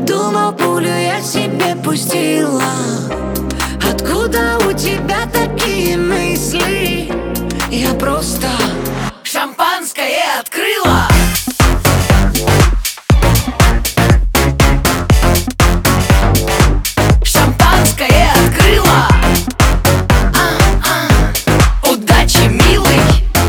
Думал, пулю я себе пустила. Откуда у тебя такие мысли? Я просто шампанское открыла. Шампанское открыла. Удачи, милый.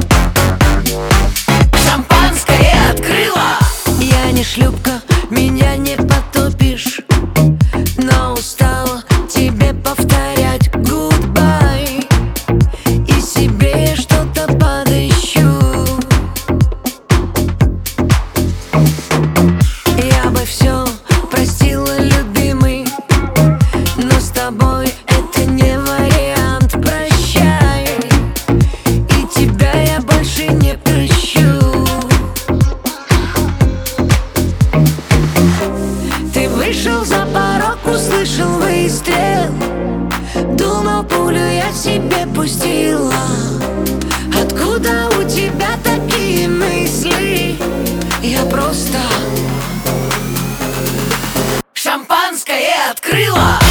Шампанское открыла. Я не шлюпка, меня не потопишь, но устала тебе повторять goodbye. И себе что-то подыщу. Я бы все простила, любимый, но с тобой это не вариант. Прощай, и тебя я больше не прощу. Ты вышел за порог, услышал выстрел. Думал, пулю я себе пустила. Откуда у тебя такие мысли? Я просто шампанское открыла.